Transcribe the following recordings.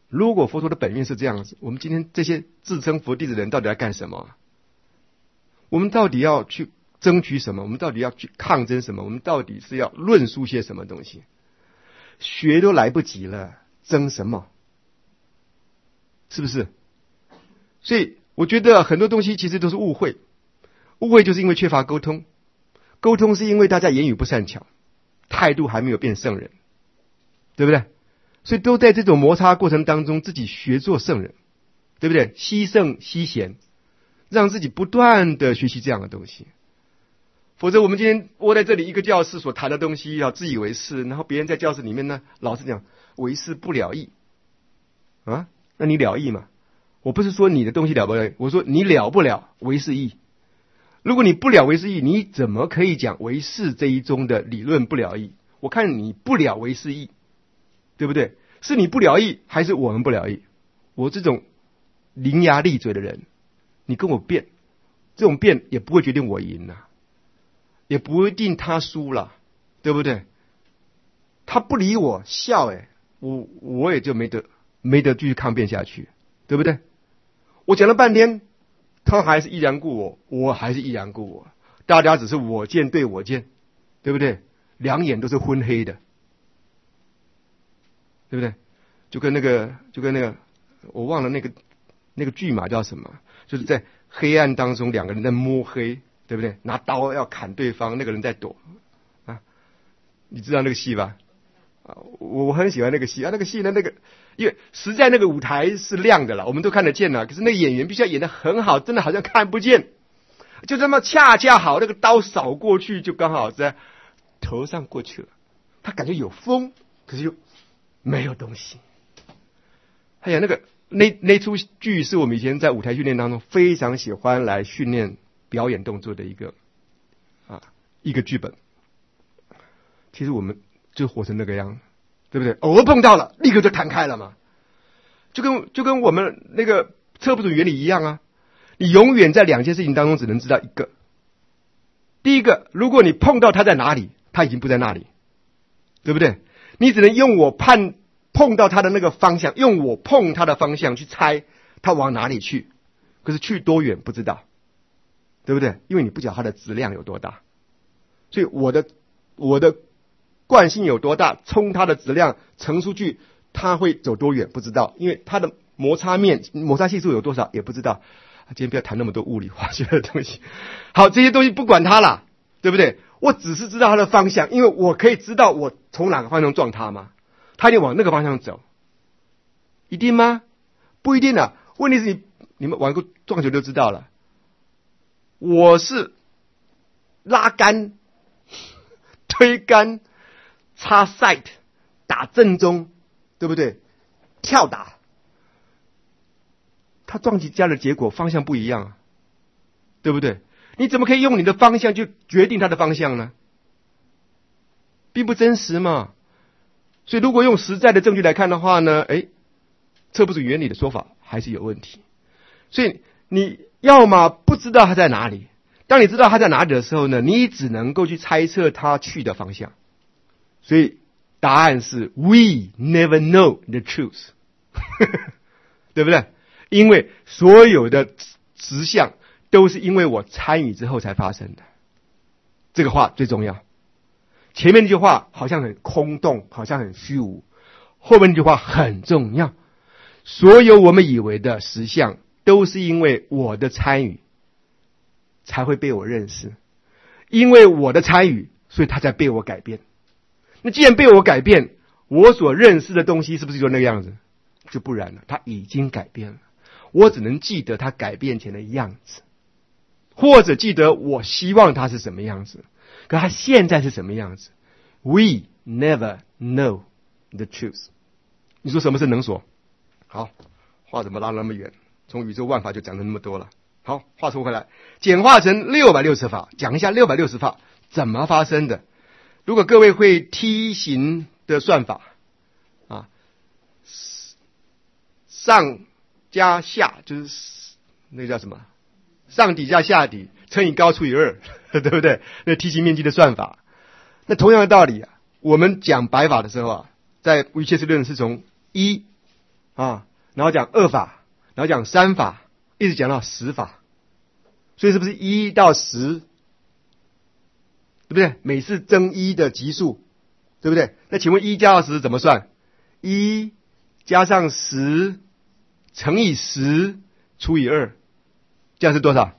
如果佛陀的本愿是这样子，我们今天这些自称佛弟子的人到底要干什么？我们到底要去争取什么？我们到底要去抗争什么？我们到底是要论述些什么东西？学都来不及了，争什么？是不是？所以我觉得很多东西其实都是误会，误会就是因为缺乏沟通，沟通是因为大家言语不善巧，态度还没有变圣人，对不对？所以都在这种摩擦过程当中，自己学做圣人，对不对？惜圣惜贤，让自己不断的学习这样的东西。否则我们今天窝在这里一个教室所谈的东西，要自以为是，然后别人在教室里面呢，老是讲为是不了义啊，那你了义嘛？我不是说你的东西了不了义，我说你了不了为是义。如果你不了为是义，你怎么可以讲为是这一宗的理论不了义？我看你不了为是义，对不对？是你不了义，还是我们不了义？我这种伶牙俐嘴的人，你跟我辩，这种辩也不会决定我赢啊，也不一定他输了，对不对？他不理我笑，我也就没得继续抗辩下去，对不对？我讲了半天，他还是依然故我，我还是依然故我，大家只是我见对我见，对不对？两眼都是昏黑的，对不对？就跟那个我忘了那个剧码叫什么，就是在黑暗当中两个人在摸黑，对不对？拿刀要砍对方，那个人在躲啊，你知道那个戏吧？啊，我很喜欢那个戏啊，那个戏呢，因为实在那个舞台是亮的了，我们都看得见了，可是那个演员必须要演得很好，真的好像看不见，就这么恰恰好，那个刀扫过去就刚好在头上过去了，他感觉有风，可是又没有东西。哎呀，那出剧是我们以前在舞台训练当中非常喜欢来训练表演动作的一个剧本。其实我们就活成那个样，对不对？偶尔碰到了，立刻就弹开了嘛。就跟我们那个测不准原理一样啊。你永远在两件事情当中只能知道一个。第一个，如果你碰到它在哪里，它已经不在那里，对不对？你只能用我碰到它的那个方向，用我碰它的方向去猜它往哪里去，可是去多远不知道，对不对？因为你不晓得它的质量有多大，所以我的惯性有多大，冲它的质量乘出去，它会走多远不知道，因为它的摩擦系数有多少也不知道。今天不要谈那么多物理化学的东西，好，这些东西不管它了，对不对？我只是知道它的方向，因为我可以知道我从哪个方向撞它吗？它就往那个方向走，一定吗？不一定啊。问题是你们玩过撞球就知道了，我是拉杆、推杆、插 sight、打正中，对不对？跳打，它撞击家的结果方向不一样啊，对不对？你怎么可以用你的方向就决定它的方向呢？并不真实嘛。所以如果用实在的证据来看的话呢，测不准原理的说法还是有问题。所以你要么不知道它在哪里，当你知道它在哪里的时候呢，你只能够去猜测它去的方向。所以答案是 We never know the truth 对不对？因为所有的实相都是因为我参与之后才发生的，这个话最重要。前面那句话好像很空洞，好像很虚无，后面那句话很重要。所有我们以为的实相都是因为我的参与才会被我认识，因为我的参与，所以它才被我改变。那既然被我改变，我所认识的东西是不是就那个样子？就不然了，它已经改变了。我只能记得它改变前的样子，或者记得我希望它是什么样子，可它现在是什么样子。 We never know the truth。 你说什么是能所？好，话怎么拉那么远？从宇宙万法就讲了那么多了。好，话说回来，简化成660法，讲一下660法怎么发生的。如果各位会梯形的算法啊，上加下就是那个叫什么？上底加下底乘以高除以2，对不对？那梯形面积的算法。那同样的道理啊，我们讲白法的时候啊，在无一切事论是从1 然后讲二法，然后讲三法，一直讲到十法。所以是不是1到10，对不对？每次增1的级数，对不对？那请问1加到10怎么算？1加上10乘以10除以2，这样是多少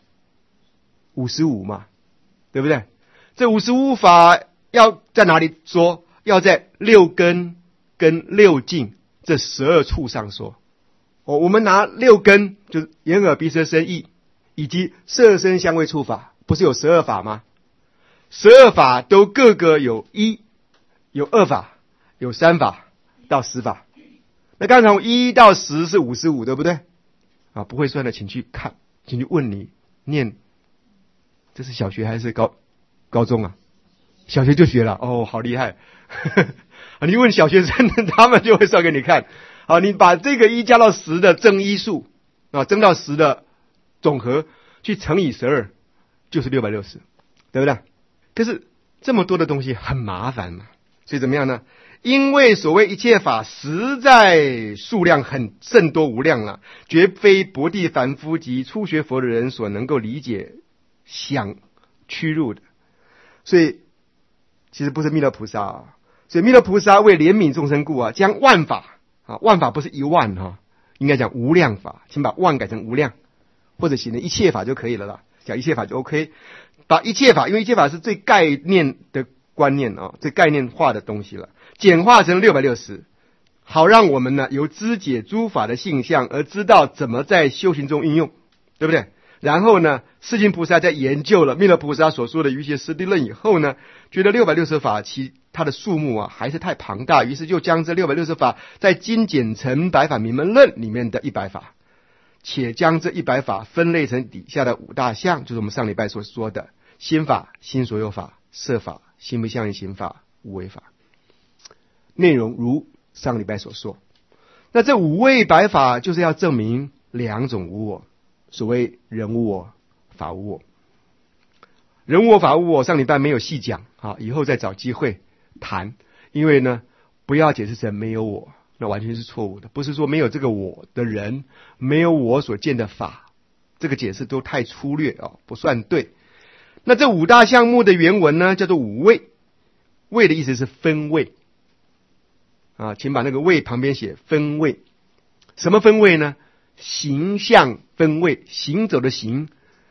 ？55嘛，对不对？这55法要在哪里说？要在6根跟6境这12处上说。我们拿6根，就是眼耳鼻舌身意，以及色声香味触法，不是有12法吗？12法都各个有1，有2法，有3法到10法。那刚才从1到10是55，对不对？不会算的请去看，请去问你念，这是小学还是高中啊？小学就学了哦，好厉害！你问小学生，他们就会算给你看。好，你把这个1加到10的正一数增到10的总和去乘以12，就是660，对不对？可是这么多的东西很麻烦嘛，所以怎么样呢？因为所谓一切法实在数量很甚多无量了，绝非薄地凡夫及初学佛的人所能够理解想屈入的。所以其实不是弥勒菩萨所以弥勒菩萨为怜悯众生故将万法万法不是1万应该讲无量法，请把万改成无量，或者写成一切法就可以了啦，讲一切法就 OK。把一切法，因为一切法是最概念的观念最概念化的东西了，简化成660，好让我们呢由知解诸法的性相而知道怎么在修行中运用，对不对？然后呢，世亲菩萨在研究了弥勒菩萨所说的瑜伽师地论以后呢，觉得660法它的数目还是太庞大，于是就将这660法在精简成百法明门论里面的100法，且将这100法分类成底下的5大项，就是我们上礼拜所说的心法、心所有法、色法、心不相应行法、无为法。内容如上礼拜所说。那这5位白法就是要证明2种无我，所谓人无我、法无我。人无我、法无我上礼拜没有细讲以后再找机会谈，因为呢不要解释成没有我，那完全是错误的。不是说没有这个我的人，没有我所见的法，这个解释都太粗略不算对。那这5大项目的原文呢叫做5位，位的意思是分位请把那个位旁边写分位。什么分位呢？行相分位，行走的行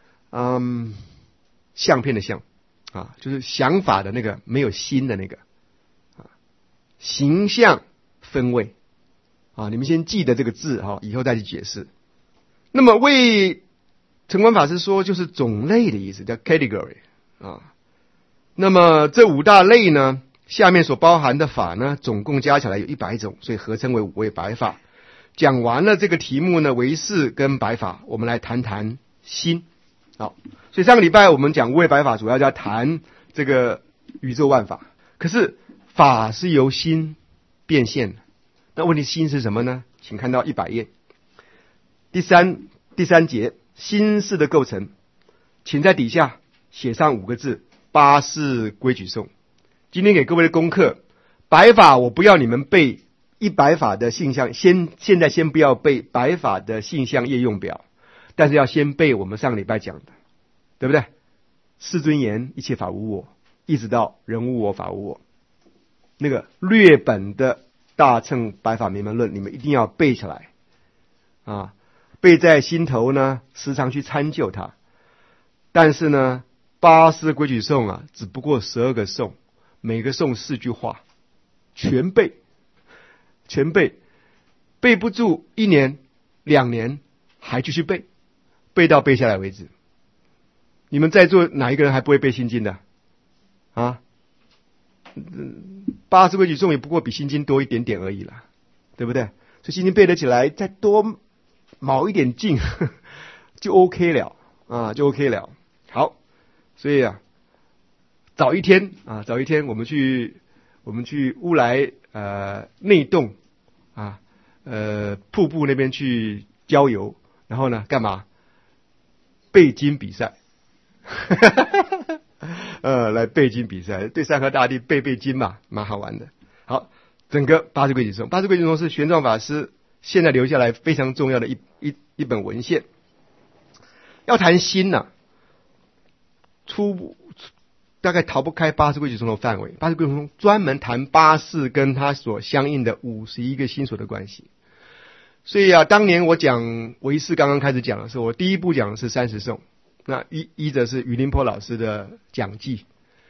相片的相就是想法的那个没有心的那个形象分位你们先记得这个字以后再去解释。那么为澄观法师说就是种类的意思，叫 category 那么这5大类呢，下面所包含的法呢，总共加起来有100种，所以合称为5位白法。讲完了这个题目呢，唯识跟白法，我们来谈谈心。好，所以上个礼拜我们讲5位白法，主要在谈这个宇宙万法。可是法是由心变现的，那问题心是什么呢？请看到100页第三节心事的构成，请在底下写上5个字：八识规矩颂。今天给各位的功课，白法我不要你们背100法的性相，现在先不要背白法的性相业用表，但是要先背我们上个礼拜讲的，对不对？世尊言一切法无我，一直到人无我法无我，那个略本的大乘白法明门论你们一定要背起来背在心头呢，时常去参究它。但是呢，八识规矩颂只不过12个颂，每个颂4句话，全背，背不住1年2年还继续背，背到背下来为止。你们在座哪一个人还不会背心经的八识规矩颂也不过比心经多一点点而已啦，对不对？所以心经背得起来，再多卯一点劲就 OK 了就 OK 了。好，所以早一天我们去乌来内洞瀑布那边去郊游，然后呢干嘛？背经比赛来背经比赛，对山河大地背经嘛，蛮好玩的。好，整个八识规矩颂是玄奘法师现在留下来非常重要的一本文献。要谈心呢、大概逃不开八世规矩中的范围。八世规矩中专门谈八世跟它所相应的51个心所的关系。所以当年我讲唯识刚刚开始讲的时候，我第一部讲的是30颂，那依着是于林波老师的讲记，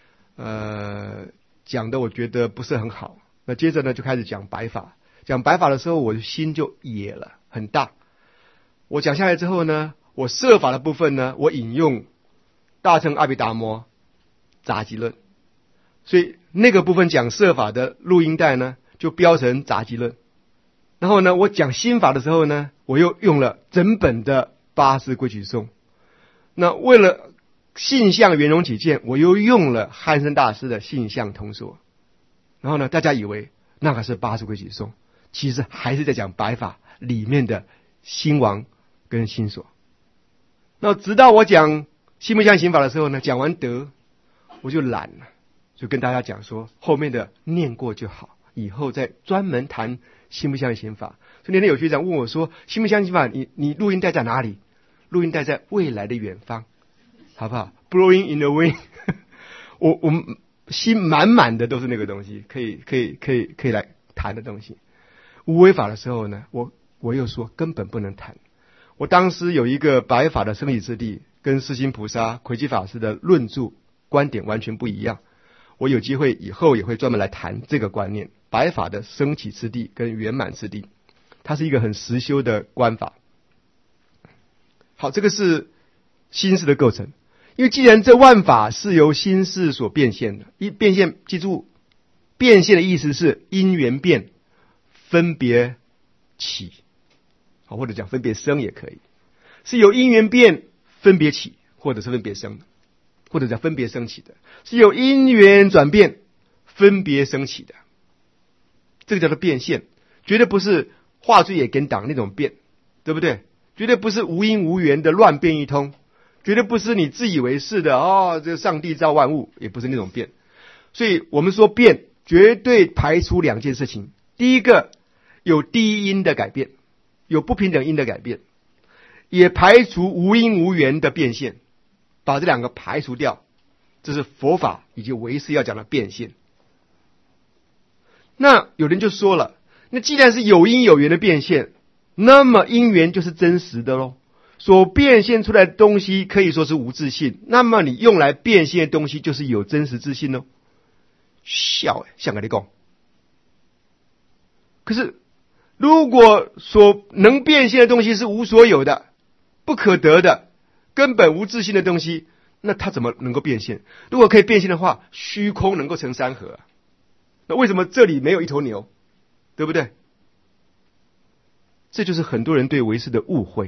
讲的我觉得不是很好。那接着呢就开始讲白法，讲白法的时候我的心就野了，很大。我讲下来之后呢，我摄法的部分呢，我引用大乘阿毗达摩杂集论，所以那个部分讲摄法的录音带呢就标成杂集论。然后呢，我讲心法的时候呢，我又用了整本的八世规矩颂。那为了性相圆融起见，我又用了汉生大师的性相通说。然后呢，大家以为那个是八世规矩颂，其实还是在讲白法里面的心王跟心所。那直到我讲心不相行法的时候呢，讲完德我就懒了，就跟大家讲说后面的念过就好，以后再专门谈心不相行法。所以那天有学长问我说，心不相行法你录音带在哪里？录音带在未来的远方，好不好？ Blowing in the wind 我心满满的都是那个东西，可以来谈的东西。无为法的时候呢，我又说根本不能谈。我当时有一个白法的升起次第，跟世心菩萨、魁基法师的论著观点完全不一样。我有机会以后也会专门来谈这个观念，白法的升起次第跟圆满次第，它是一个很实修的观法。好，这个是心识的构成。因为既然这万法是由心识所变现的，变现，记住，变现的意思是因缘变，分别起，好，或者讲分别生也可以，是由因缘变分别起，或者是分别生的，或者叫分别生起的，是由因缘转变分别生起的，这个叫做变现，绝对不是画罪也跟党那种变，对不对？绝对不是无因无缘的乱变一通，绝对不是你自以为是的这个上帝造万物，也不是那种变。所以我们说变，绝对排除两件事情。第一个，有低因的改变，有不平等因的改变，也排除无因无缘的变现，把这两个排除掉，这是佛法以及唯识要讲的变现。那有人就说了，那既然是有因有缘的变现，那么因缘就是真实的咯，所变现出来的东西可以说是无自性，那么你用来变现的东西就是有真实自性咯。笑像跟你讲，可是如果所能变现的东西是无所有的、不可得的、根本无自性的东西，那它怎么能够变现？如果可以变现的话，虚空能够成山河那为什么这里没有一头牛？对不对？这就是很多人对唯识的误会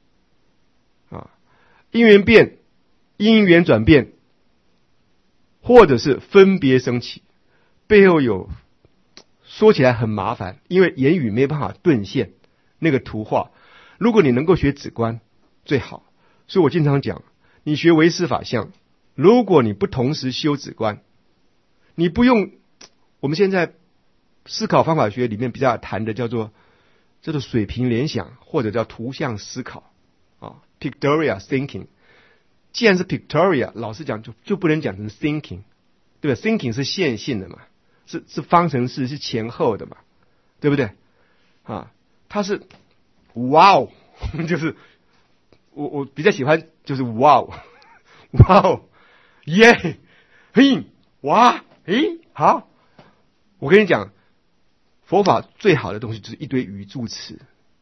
因缘变，因缘转变，或者是分别生起，背后有说起来很麻烦，因为言语没办法顿现那个图画。如果你能够学止观最好，所以我经常讲，你学唯识法相，如果你不同时修止观，你不用我们现在思考方法学里面比较谈的叫做水平联想，或者叫图像思考pictorial thinking。 既然是 pictorial， 老实讲就不能讲成 thinking， 对吧？ thinking 是线性的嘛，是方程式，是前后的嘛，对不对它是哇哦就是我比较喜欢就是哇哦哇哦耶嘿哇好，我跟你讲，佛法最好的东西就是一堆语助词，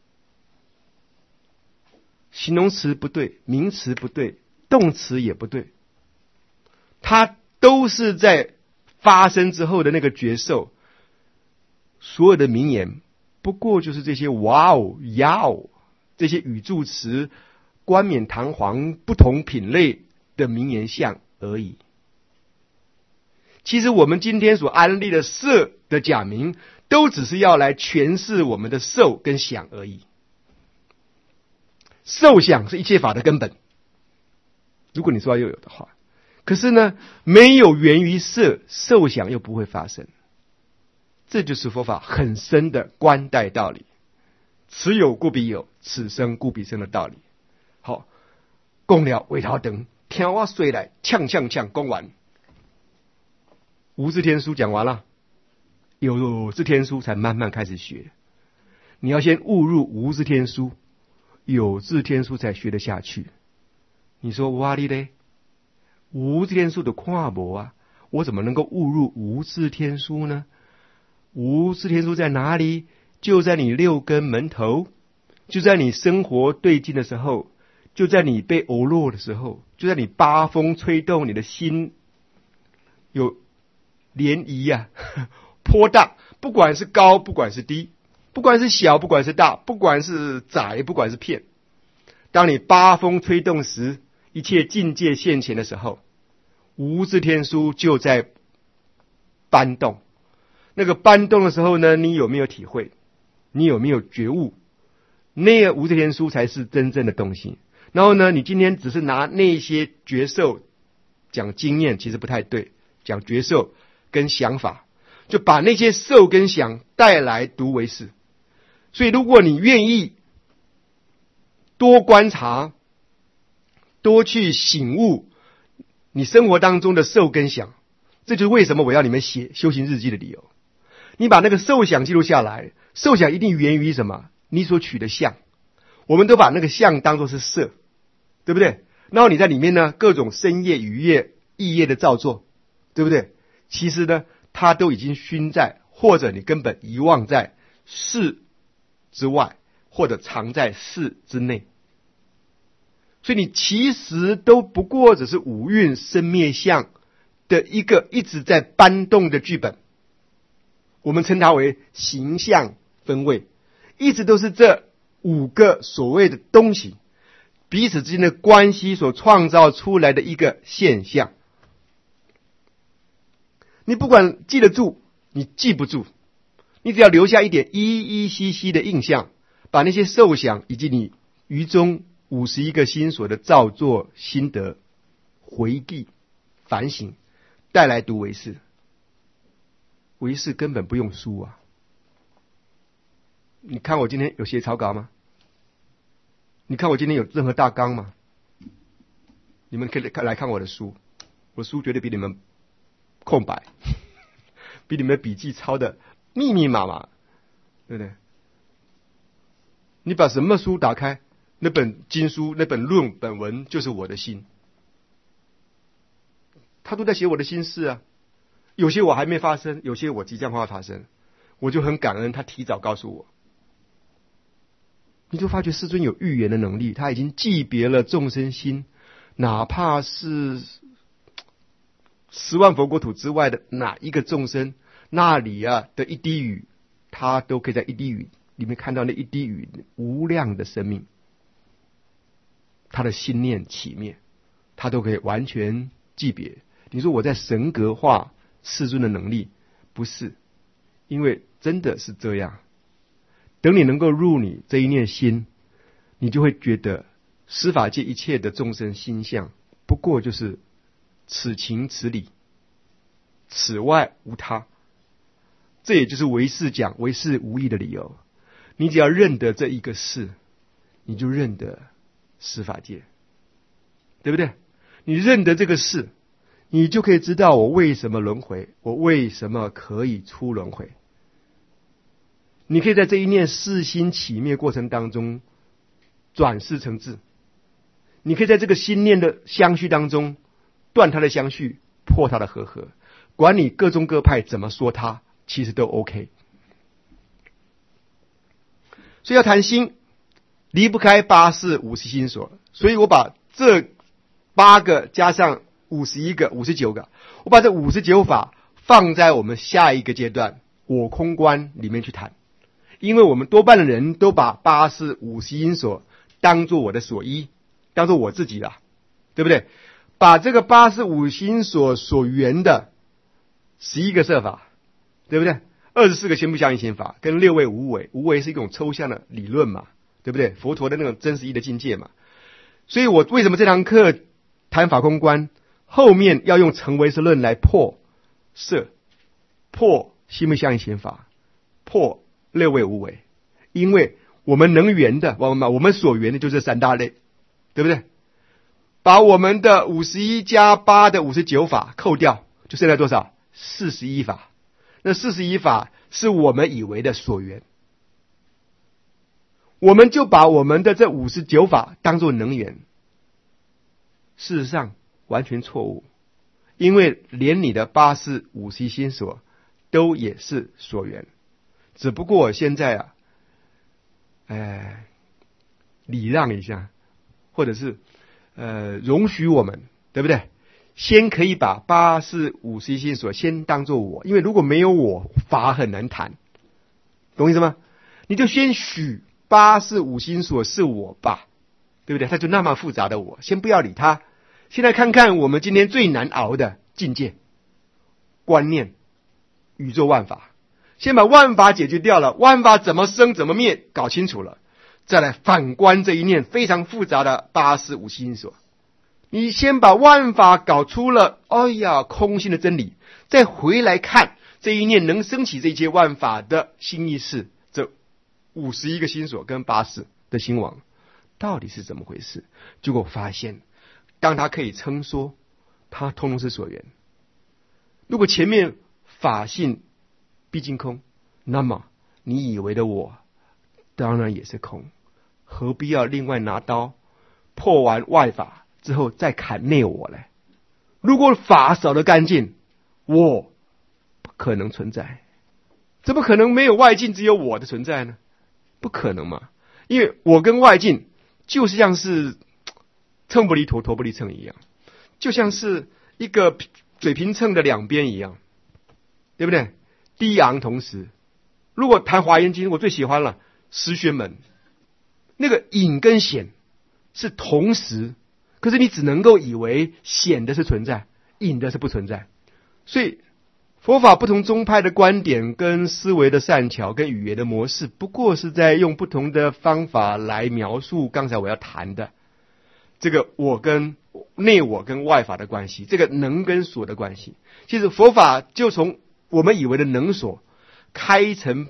形容词不对，名词不对，动词也不对，它都是在发生之后的那个觉受。所有的名言不过就是这些哇哦呀哦这些语助词冠冕堂皇不同品类的名言相而已。其实我们今天所安立的色的假名，都只是要来诠释我们的受跟想而已。受想是一切法的根本，如果你说要又有的话，可是呢，没有源于色，受想又不会发生。这就是佛法很深的观待道理。 此有故彼有，此生故彼生的道理。好，讲了尾头长，听我说来，呛讲完。无字天书讲完了，有字天书才慢慢开始学。你要先悟入无字天书，有字天书才学得下去。你说哇哩嘞，无字天书的看无啊，我怎么能够悟入无字天书呢？无字天书在哪里？就在你六根门头，就在你生活对境的时候，就在你被偶落的时候，就在你八风吹动你的心有涟漪啊，波荡，不管是高，不管是低，不管是小，不管是大，不管是窄，不管是片。当你八风吹动时，一切境界现前的时候，无字天书就在搬动。那个搬动的时候呢，你有没有体会？你有没有觉悟？那个无字天书才是真正的东西。然后呢，你今天只是拿那些觉受讲经验，其实不太对，讲觉受跟想法，就把那些受跟想带来读为是。所以如果你愿意多观察，多去醒悟你生活当中的受跟想，这就是为什么我要你们写修行日记的理由。你把那个受想记录下来，受想一定源于什么？你所取的相，我们都把那个相当作是色，对不对？然后你在里面呢，各种身业、语业、意业的造作，对不对？其实呢，它都已经熏在，或者你根本遗忘在事之外，或者藏在事之内。所以你其实都不过只是五蕴生灭相的一个一直在搬动的剧本，我们称它为形象分位，一直都是这五个所谓的东西彼此之间的关系所创造出来的一个现象。你不管记得住，你记不住，你只要留下一点依稀稀的印象，把那些受想以及你于中51个心所的造作心得回忆反省带来读为是。为是根本不用书啊！你看我今天有写草稿吗？你看我今天有任何大纲吗？你们可以来看我的书，我的书绝对比你们空白，比你们笔记抄的密密麻麻，对不对？你把什么书打开，那本经书、那本论本文就是我的心，他都在写我的心事啊。有些我还没发生，有些我即将会发生，我就很感恩他提早告诉我。你就发觉世尊有预言的能力，他已经记别了众生心，哪怕是10万佛国土之外的哪一个众生，那里啊的一滴雨，他都可以在一滴雨里面看到那一滴雨无量的生命，他的心念起灭，他都可以完全记别。你说我在神格化世尊的能力，不是，因为真的是这样。等你能够入你这一念心，你就会觉得十法界一切的众生心相，不过就是此情此理，此外无他。这也就是唯识讲唯识无义的理由。你只要认得这一个事，你就认得十法界，对不对？你认得这个事，你就可以知道我为什么轮回，我为什么可以出轮回。你可以在这一念世心起灭过程当中转世成智，你可以在这个心念的相续当中断它的相续，破它的合合，管你各宗各派怎么说它，其实都 OK。 所以要谈心，离不开8识50心所，所以我把这8个加上51个59个，我把这59法放在我们下一个阶段我空观里面去谈。因为我们多半的人都把8识50心所当作我的所依，当作我自己啦，对不对？把这个8识50心所所缘的11个摄法，对不对？24个心不相应心法，跟6位无为，无为是一种抽象的理论嘛，对不对？佛陀的那种真实义的境界嘛。所以我为什么这堂课谈法空观，后面要用成唯识论来破摄，破心不相应心法，破6位无为，因为我们能圆的，我们所圆的就这三大类，对不对？把我们的51加8的59法扣掉，就剩下多少？41法。那41法是我们以为的所缘，我们就把我们的这59法当作能源。事实上完全错误，因为连你的8451心所都也是所缘，只不过现在礼让一下，或者是容许我们，对不对？先可以把8451心所先当作我，因为如果没有我，法很难谈，懂意思吗？你就先许845心所是我吧，对不对？它就那么复杂的我，先不要理它。现在看看我们今天最难熬的境界、观念、宇宙万法，先把万法解决掉了，万法怎么生怎么灭搞清楚了，再来反观这一念非常复杂的845心所。你先把万法搞出了空性的真理，再回来看这一念能升起这些万法的新意识，这51个心所跟84的心王到底是怎么回事？结果发现，当他可以称说，他通通是所缘。如果前面法性毕竟空，那么你以为的我当然也是空，何必要另外拿刀破完外法之后再砍内我呢？如果法扫得干净，我不可能存在，怎么可能没有外境只有我的存在呢？不可能嘛，因为我跟外境就是像是秤不离砣，砣不离秤一样，就像是一个水平秤的两边一样，对不对？低昂同时。如果谈华严经，我最喜欢了十玄门，那个隐跟显是同时，可是你只能够以为显的是存在，隐的是不存在。所以佛法不同宗派的观点跟思维的善巧跟语言的模式，不过是在用不同的方法来描述刚才我要谈的这个我跟内我跟外法的关系，这个能跟所的关系。其实佛法就从我们以为的能所开成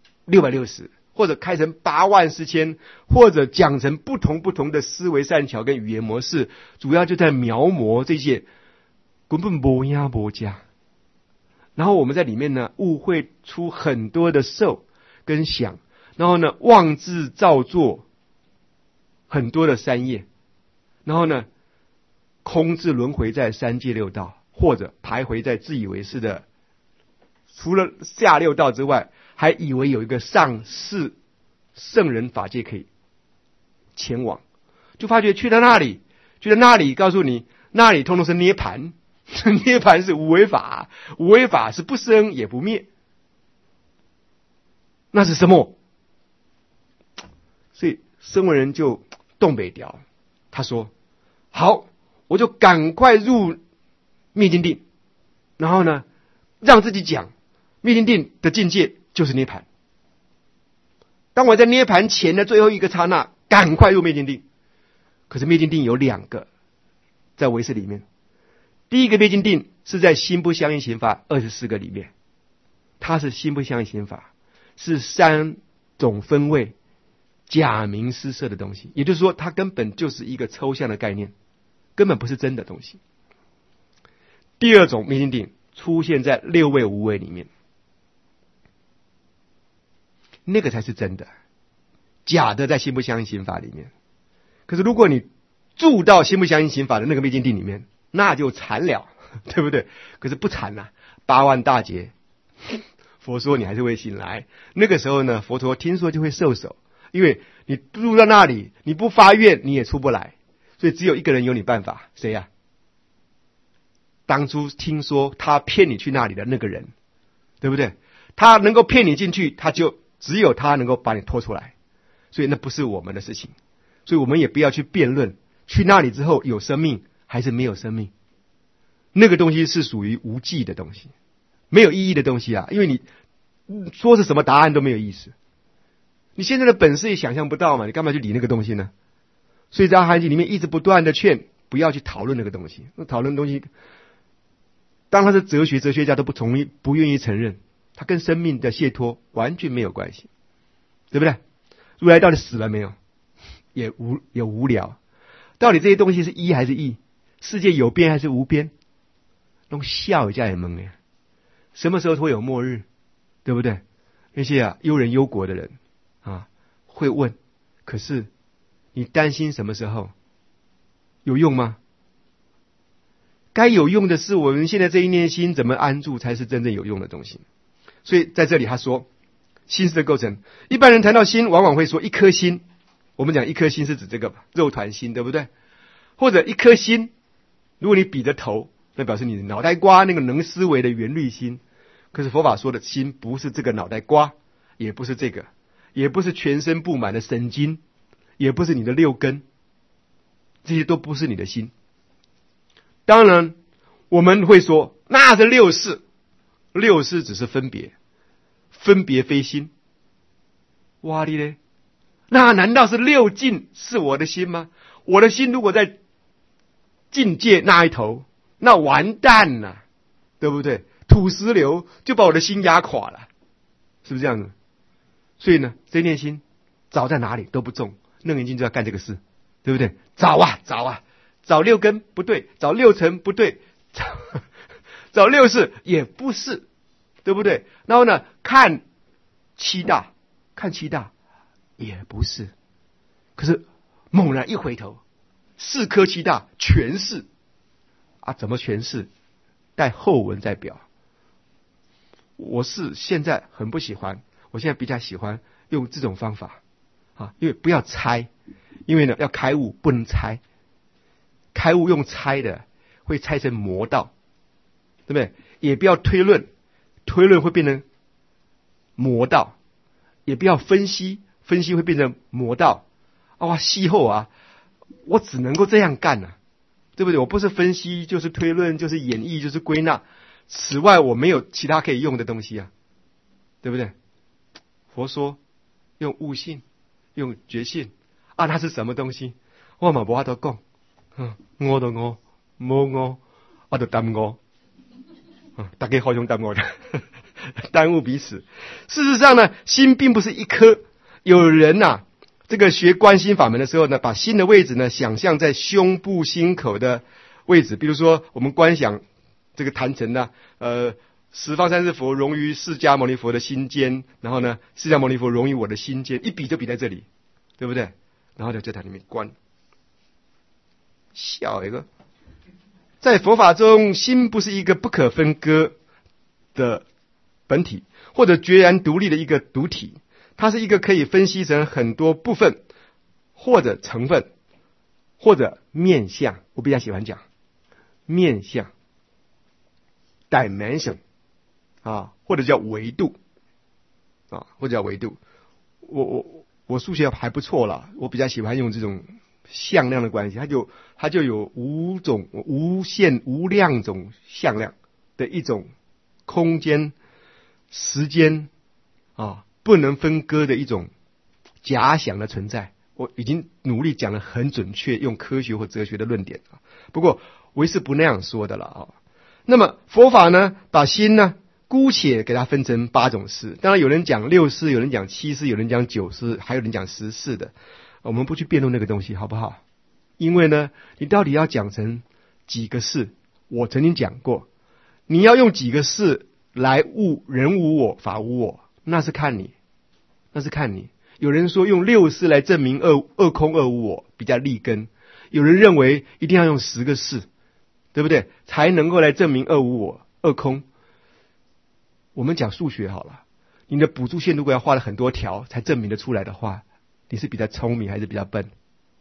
660，或者开成84000，或者讲成不同的思维善巧跟语言模式，主要就在描摹这些根本没呀没加。然后我们在里面呢误会出很多的受跟想，然后呢妄自造作很多的三业，然后呢空自轮回在三界六道，或者徘徊在自以为是的除了下六道之外，还以为有一个上世圣人法界可以前往，就发觉去到那里告诉你那里通通是涅盘，涅盘是无为法，无为法是不生也不灭，那是什么？所以声闻人就动北调，他说好，我就赶快入灭尽定，然后呢让自己讲灭尽定的境界就是涅盘。当我在涅盘前的最后一个刹那，赶快入灭尽定。可是灭尽定有两个，在唯识里面，第一个灭尽定是在心不相应刑法24个里面，它是心不相应刑法，是3种分位假名施设的东西，也就是说它根本就是一个抽象的概念，根本不是真的东西。第二种灭尽定出现在6位无为里面，那个才是真的，假的在心不相应刑法里面。可是如果你住到心不相应刑法的那个灭尽定里面，那就禅了，对不对？可是不禅啊，8万大劫，佛说你还是会醒来。那个时候呢，佛陀听说就会受手，因为你住到那里，你不发愿你也出不来，所以只有一个人有你办法，谁呀？当初听说他骗你去那里的那个人，对不对？他能够骗你进去，他就只有他能够把你拖出来，所以那不是我们的事情，所以我们也不要去辩论去那里之后有生命还是没有生命，那个东西是属于无记的东西，没有意义的东西啊，因为你说是什么答案都没有意思，你现在的本事也想象不到嘛，你干嘛去理那个东西呢？所以在阿含经里面一直不断的劝不要去讨论那个东西，那讨论的东西当他是哲学家都不愿意承认，他跟生命的解脱完全没有关系，对不对？ 如来到底死了没有？也无聊。到底这些东西是一还是异？世界有边还是无边？弄笑一下也懵呀。什么时候会有末日？对不对？那些忧人忧国的人会问，可是你担心什么时候有用吗？该有用的是我们现在这一念心怎么安住才是真正有用的东西。所以在这里他说心思的构成，一般人谈到心往往会说一颗心，我们讲一颗心是指这个肉团心，对不对？或者一颗心，如果你比着头，那表示你的脑袋瓜那个能思维的圆律心。可是佛法说的心不是这个脑袋瓜，也不是这个，也不是全身布满的神经，也不是你的六根，这些都不是你的心。当然我们会说那是六识，六识只是分别，分别非心。哇哩嘞，那难道是六境是我的心吗？我的心如果在境界那一头，那完蛋了，对不对？土石流就把我的心压垮了，是不是这样子？所以呢，这念心找在哪里都不中，楞严经就要干这个事，对不对？找啊找啊，找六根不对，找六尘不对，找六识也不是，对不对？然后呢，看七大也不是。可是猛然一回头，四科七大全是怎么全是？带后文在表。我是现在很不喜欢，我现在比较喜欢用这种方法因为不要猜，因为呢要开悟不能猜，开悟用猜的会猜成魔道，对不对？也不要推论，推论会变成魔道，也不要分析，分析会变成魔道。事后我只能够这样干对不对？我不是分析就是推论就是演绎就是归纳，此外我没有其他可以用的东西对不对？佛说用悟性用觉性它是什么东西我嘛没法度讲我就我没我我就耽误大家好像耽误耽误彼此。事实上呢，心并不是一颗。有人这个学观心法门的时候呢，把心的位置呢想象在胸部心口的位置。比如说我们观想这个坛城十方三世佛融于释迦牟尼佛的心间，然后呢释迦牟尼佛融于我的心间，一比就比在这里，对不对？然后在坛里面观，笑一个。在佛法中，心不是一个不可分割的本体，或者决然独立的一个独体，它是一个可以分析成很多部分，或者成分，或者面相。我比较喜欢讲面相 dimension 或者叫维度或者叫维度。我数学还不错啦，我比较喜欢用这种向量的关系，它就有无限无量种向量的一种空间时间不能分割的一种假想的存在。我已经努力讲得很准确，用科学或哲学的论点不过我是不那样说的了那么佛法呢，把心呢姑且给它分成8种识。当然有人讲6识，有人讲7识，有人讲9识，还有人讲10识的。我们不去辩论那个东西好不好？因为呢，你到底要讲成几个识？我曾经讲过，你要用几个识来悟人无我法无我，那是看你。有人说用6识来证明二空二无我比较立根，有人认为一定要用10个识，对不对？才能够来证明二无我二空。我们讲数学好了，你的补助线如果要画了很多条才证明得出来的话，你是比较聪明还是比较笨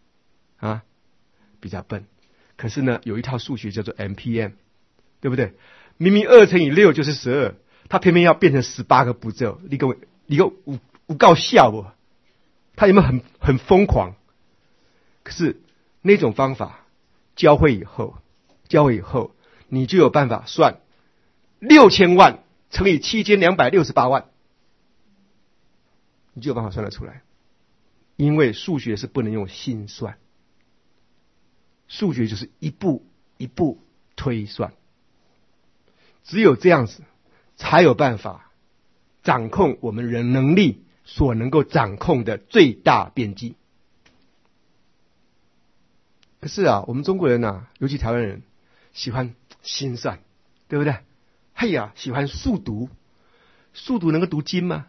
比较笨。可是呢，有一套数学叫做 MPM， 对不对？明明2乘以6就是12，他偏偏要变成18个步骤，你给我有够笑不？他有没有很疯狂？可是那种方法教会以后，你就有办法算6000万乘以7268万，你就有办法算得出来。因为数学是不能用心算，数学就是一步一步推算，只有这样子才有办法掌控我们人能力所能够掌控的最大边际。可是啊，我们中国人啊，尤其台湾人，喜欢心算，对不对？嘿呀，喜欢速读，速读能够读经吗？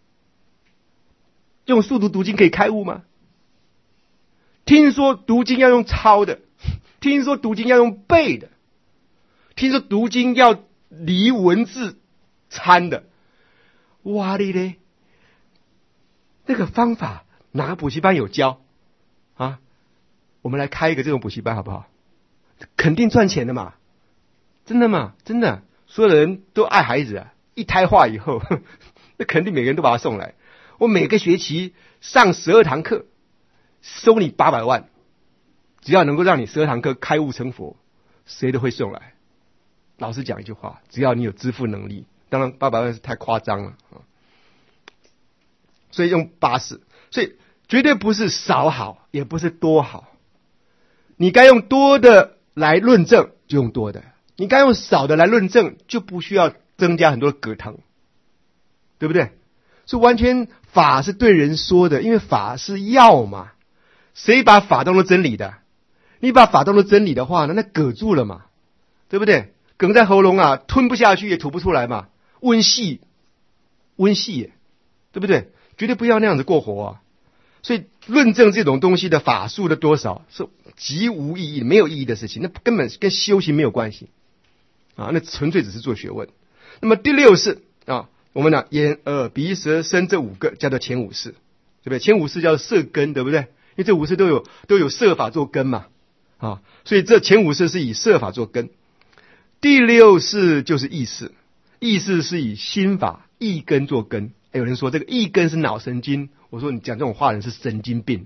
用速读读经可以开悟吗？听说读经要用抄的，听说读经要用背的，听说读经要离文字参的，哇哩嘞！那个方法哪个补习班有教啊？我们来开一个这种补习班好不好？肯定赚钱的嘛，真的嘛，真的，所有的人都爱孩子啊，一胎化以后，那肯定每个人都把他送来。我每个学期上12堂课，收你800万，只要能够让你12堂课开悟成佛，谁都会送来。老实讲一句话，只要你有支付能力，当然800万是太夸张了啊。所以用80，所以绝对不是少好，也不是多好。你该用多的来论证，就用多的；你该用少的来论证，就不需要增加很多的葛藤，对不对？所以完全法是对人说的，因为法是药嘛。谁把法当作真理的？你把法当作真理的话呢，那哽住了嘛，对不对？哽在喉咙啊，吞不下去也吐不出来嘛，温细耶，对不对？绝对不要那样子过活啊！所以论证这种东西的法术的多少是极无意义、没有意义的事情，那根本跟修行没有关系啊，那纯粹只是做学问。那么第6式啊，我们讲眼耳鼻舌身这5个叫做前5式，对不对？前5式叫做摄根，对不对？因为这5式都有摄法做根嘛啊，所以这前5式是以摄法做根。第6式就是意识，意识是以心法意根做根。有人说这个意根是脑神经，我说你讲这种话的人是神经病。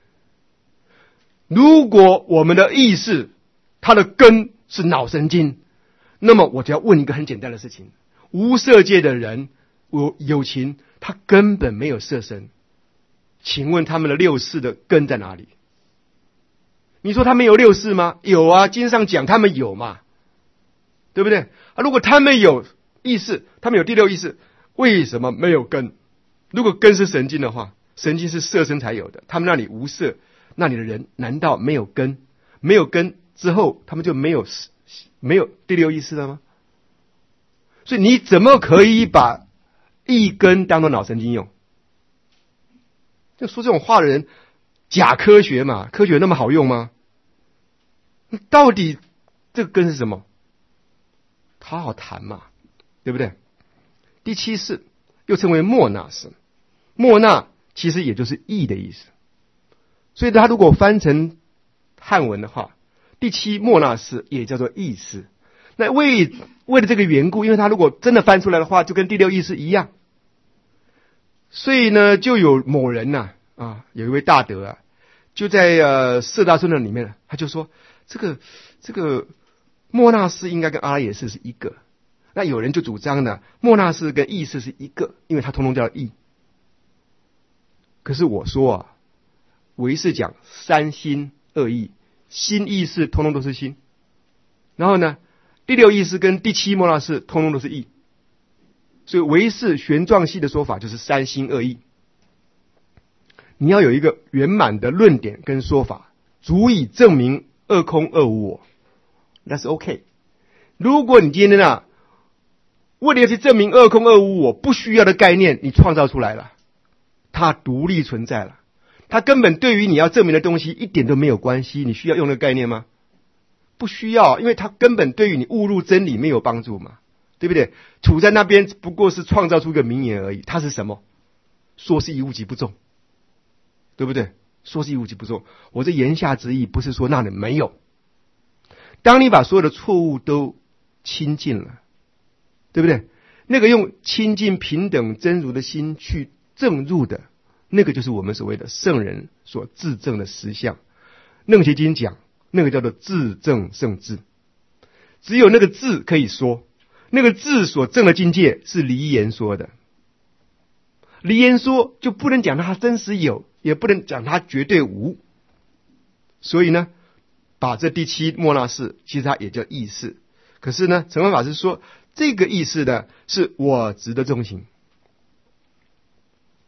如果我们的意识它的根是脑神经，那么我就要问一个很简单的事情：无色界的人有情，他根本没有色身，请问他们的6识的根在哪里？你说他们有6识吗？有啊，经上讲他们有嘛，对不对啊？如果他们有意识，他们有第6意识，为什么没有根？如果根是神经的话，神经是色身才有的，他们那里无色，那里的人难道没有根？没有根之后，他们就没有第6意识了吗？所以你怎么可以把一根当作脑神经用？就说这种话的人，假科学嘛，科学那么好用吗？到底这个根是什么？好好谈嘛，对不对？第7式又称为莫那式，莫那其实也就是意的意思，所以他如果翻成汉文的话，第7莫那式也叫做意识。那为了这个缘故，因为他如果真的翻出来的话，就跟第6意识一样，所以呢，就有某人呐有一位大德啊，就在色大顺论里面，他就说这个莫那式应该跟阿赖耶识是一个。那有人就主张呢，莫那式跟意识是一个，因为它通通叫意。可是我说啊，唯识讲3心2意，心意识通通都是心。然后呢，第6意识跟第7莫那式通通都是意。所以唯识玄奘系的说法就是3心2意。你要有一个圆满的论点跟说法，足以证明二空二无我，那是 OK。如果你今天为了要去证明二空二无我不需要的概念，你创造出来了，它独立存在了，它根本对于你要证明的东西一点都没有关系。你需要用的概念吗？不需要，因为它根本对于你误入真理没有帮助嘛，对不对？处在那边不过是创造出一个名言而已，它是什么？说是一物即不中，对不对？说是一物即不中，我这言下之意不是说那里没有。当你把所有的错误都清净了，对不对？那个用清净平等真如的心去证入的，那个就是我们所谓的圣人所自证的实相。楞伽经讲，那个叫做自证圣智，只有那个智可以说，那个智所证的境界是离言说的。离言说就不能讲它真实有，也不能讲它绝对无。所以呢，把这第7莫那式，其实它也叫意识。可是呢，澄宽法师说，这个意识呢，是我执的重心。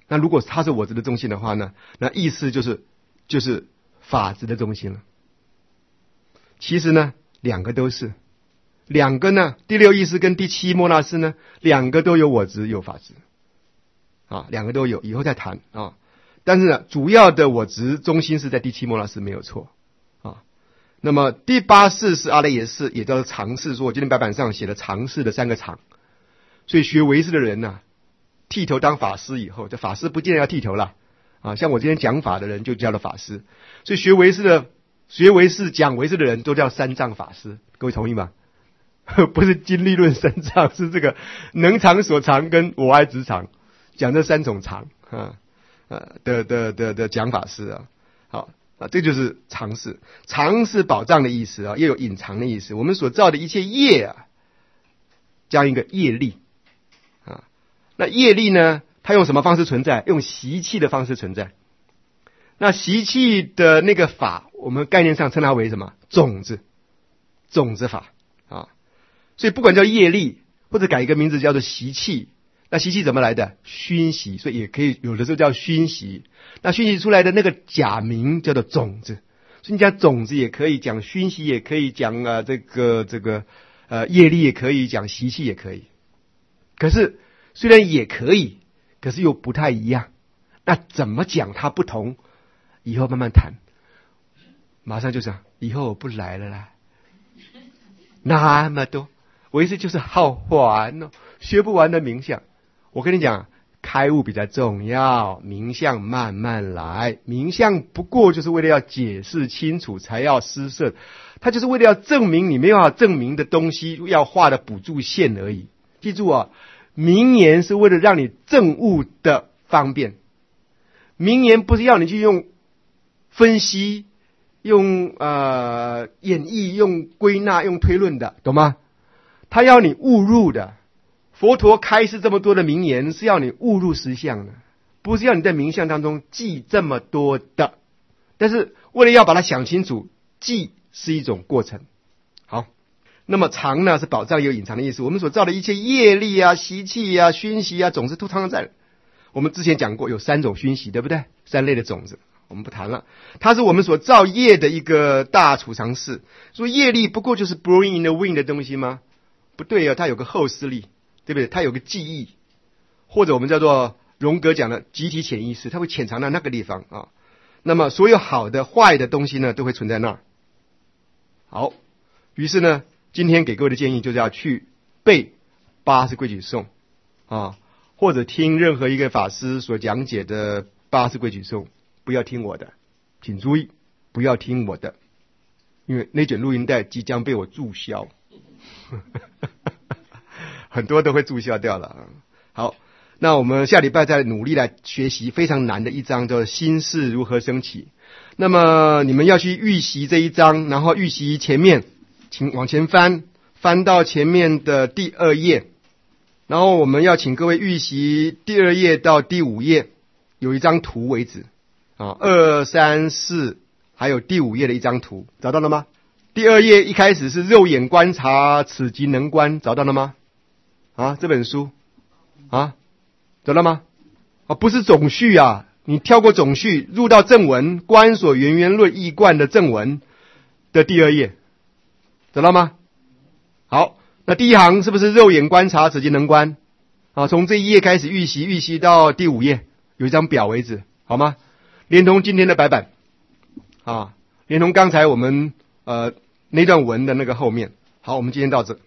那如果它是我执的中心的话呢，那意思就是法执的中心了。其实呢，两个都是，两个呢，第六意识跟第七莫那识呢，两个都有我执有法执啊，两个都有，以后再谈啊。但是呢，主要的我执中心是在第七莫那识，没有错啊。那么第八识是阿赖耶识，也叫做常识，说我今天白板上写了常识的3个常，所以学唯识的人呢，剃头当法师以后，这法师不见得要剃头了啊，像我今天讲法的人就叫了法师，所以学唯识讲唯识的人都叫三藏法师，各位同意吗？不是经历论三藏，是这个能常所常跟我爱执常，讲这3种常的讲法师啊。好啊，这就是常识，常是宝藏的意思啊，也有隐藏的意思。我们所造的一切业啊，加一个业力啊，那业力呢，它用什么方式存在？用习气的方式存在。那习气的那个法，我们概念上称它为什么？种子法啊。所以不管叫业力，或者改一个名字叫做习气，那习气怎么来的？熏习，所以也可以有的时候叫熏习。那熏习出来的那个假名叫做种子，所以你讲种子也可以，讲熏习也可以，讲业力也可以，讲习气也可以。可是虽然也可以，可是又不太一样。那怎么讲它不同？以后慢慢谈。马上就讲，以后我不来了啦。那么多，唯识就是好玩哦，学不完的名相。我跟你讲，开悟比较重要，名相慢慢来。名相不过就是为了要解释清楚才要施设，它就是为了要证明你没有办法证明的东西，要画的补助线而已。记住啊，名言是为了让你证悟的方便，名言不是要你去用分析、用演绎、用归纳、用推论的，懂吗？他要你悟入的。佛陀开示这么多的名言，是要你悟入实相的，不是要你在名相当中记这么多的。但是为了要把它想清楚，记是一种过程。好，那么常呢是宝藏有隐藏的意思。我们所造的一切业力啊、习气啊、熏习啊，种子都藏在。我们之前讲过有3种熏习，对不对？3类的种子。我们不谈了，它是我们所造业的一个大储藏室。说业力不过就是 blowing in the wind 的东西吗？不对啊，它有个后视力，对不对？它有个记忆，或者我们叫做荣格讲的集体潜意识，它会潜藏在那个地方啊。那么所有好的、坏的东西呢，都会存在那儿。好，于是呢，今天给各位的建议就是要去背80规矩颂啊，或者听任何一个法师所讲解的80规矩颂。不要听我的，请注意，不要听我的，因为那卷录音带即将被我注销，很多都会注销掉了。好，那我们下礼拜再努力来学习非常难的一章，叫心事如何升起。那么你们要去预习这一章，然后预习前面，请往前翻到前面的第2页，然后我们要请各位预习第2页到第5页，有一张图为止。2、3、4，还有第5页的一张图，找到了吗？第2页一开始是肉眼观察，此即能观，找到了吗？这本书找到吗？不是总序啊，你跳过总序，入到正文，观所圆圆论义贯的正文的第2页，找到吗？好，那第一行是不是肉眼观察，此即能观？从这一页开始预习到第5页，有一张表为止，好吗？连同今天的白板连同刚才我们那段文的那个后面。好，我们今天到这。